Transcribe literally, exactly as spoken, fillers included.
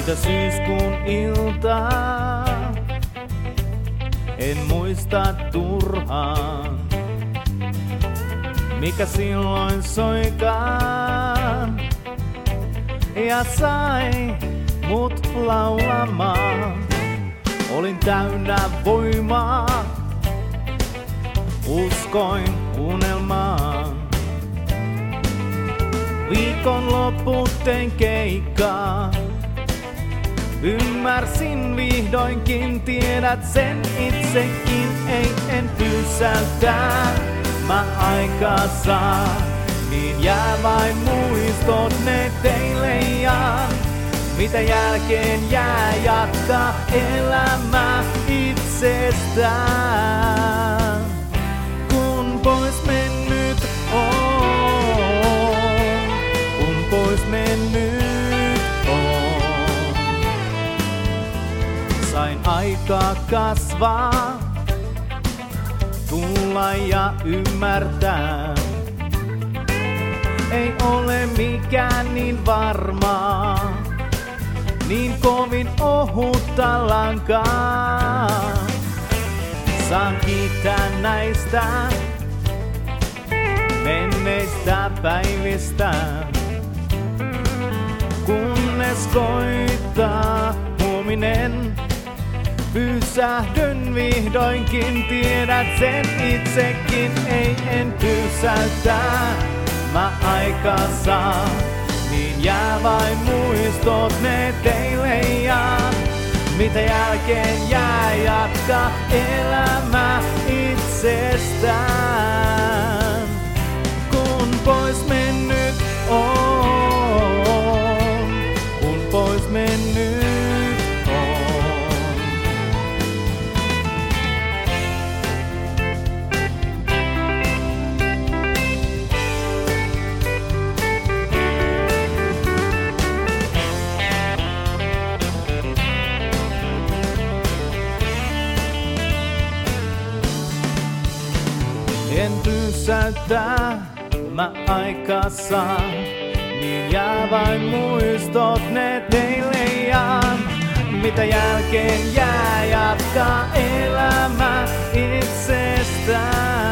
Siitä syyskuun iltaa en muista turhaan, mikä silloin soikaan ja sai mut laulamaan. Olin täynnä voimaa, uskoin unelmaan. Viikonloppu tein keikkaa, ymmärsin vihdoinkin, tiedät sen itsekin, ei en pysäytä mä aikaa saa. Niin jää vain muistot ne teille ja mitä jälkeen jää, jatkaa elämää itsestään. Kun pois mennyt on, kun pois mennyt on, sain aikaa kasvaa, tulla ja ymmärtää. Ei ole mikään niin varmaa, niin kovin ohutta lankaa. Saan kiittää näistä menneistä päivistä, kunnes koittaa huominen. Pysähdyn vihdoinkin, tiedät sen itsekin, ei en pysäytä mä aikaa saa. Niin jää vain muistot ne teille ja mitä jälkeen jää, jatkaa elämää itsestään. Kun pois mennyt on, kun pois mennyt on. En pysäytä mä aikaa saa, niin jää vain muistot ne teille ja mitä jälkeen jää, jatkaa elämää itsestään.